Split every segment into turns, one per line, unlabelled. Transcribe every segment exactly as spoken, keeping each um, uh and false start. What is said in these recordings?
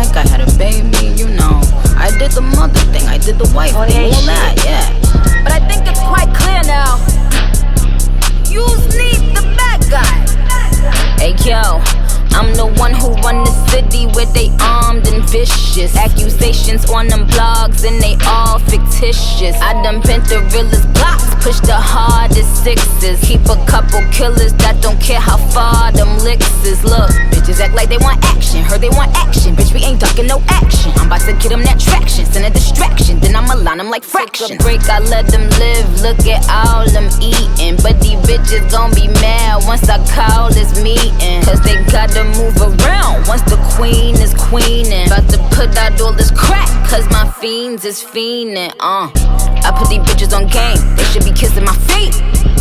back, I had a baby, you know. I did the mother thing, I did the wife
Oh,
thing,
yeah,
all that, yeah.
But I think it's quite clear now. You need the bad guy.
Hey yo, I'm the one who run the city where they armed and vicious. Accusations on them blogs and they all fictitious. I done bent the realest blocks, push the hardest sixes. Keep a couple killers that don't care how far them licks is. Look, bitches act like they want action, heard they want action. Bitch, we ain't ducking no action. I'm about to get them that traction, send a distraction, then I'ma line them like fractions. Take a break, I let them live, look at all them eating. But these bitches gon' be mad once I call this meeting. Cause they gotta move around once the queen is queening. About to put out all this crack, cause my fiends is fiending. Uh, I put these bitches on game, they should be kissing my feet.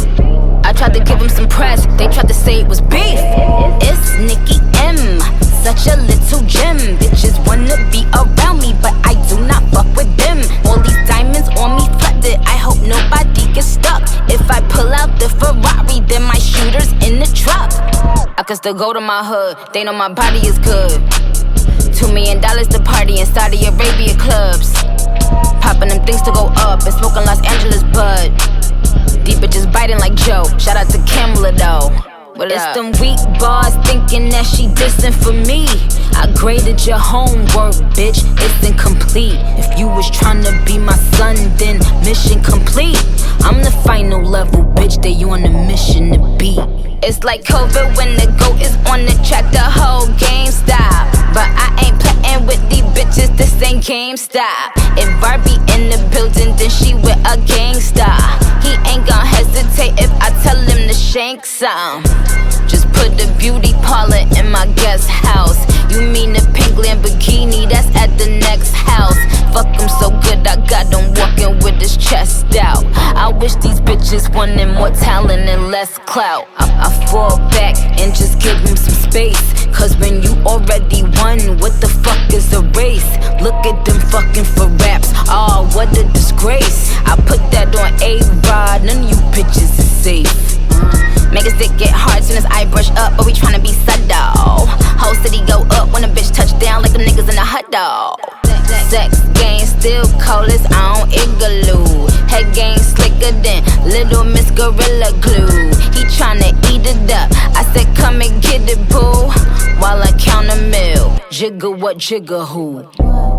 I tried to give them some press, they tried to say it was beef. It's Nicki M, such a little gem. Bitches wanna be around me, but I do not fuck with them. All these diamonds on me flooded, I hope nobody gets stuck. If I pull out the Ferrari, then my shooter's in the truck. I could still go to my hood, they know my body is good. Two million dollars to party in Saudi Arabia clubs. Popping them things to go up and smoking Los Angeles bud. These bitches biting like Joe, shout out to Kamala though. What it's up? Them weak bars thinking that she dissing for me. I graded your homework, bitch, it's incomplete. If you was tryna be my son, then mission complete. I'm the final level, bitch, they you on a mission to be. It's like COVID when the GOAT is on the track, the whole game stop. But I ain't playing with these bitches, this ain't GameStop. If Barbie in the building, then she with a gangsta. He ain't gon' hesitate if I tell him to shank some. Just put the beauty parlor in my guest house. You mean the pink Lamborghini that's at the next house. Fuck him so good, I got him walking with his chest out. I wish these bitches wanted more talent and less clout. I, I fall back and just give him some space. Cause when you already won, what the fuck is a race? Look at them fucking for raps, oh what a disgrace. I put that on A-Rod, none of you bitches is safe. Make a stick get hard soon as I brush up, but we tryna be subtle. Whole city go up when a bitch touch down like them niggas in a hot dog. Sex game still cold as on Igloo. Head game slicker than Little Miss Gorilla Glue. He tryna eat it up, I said come and get it boo. While I count a mill, jigger what jigger who.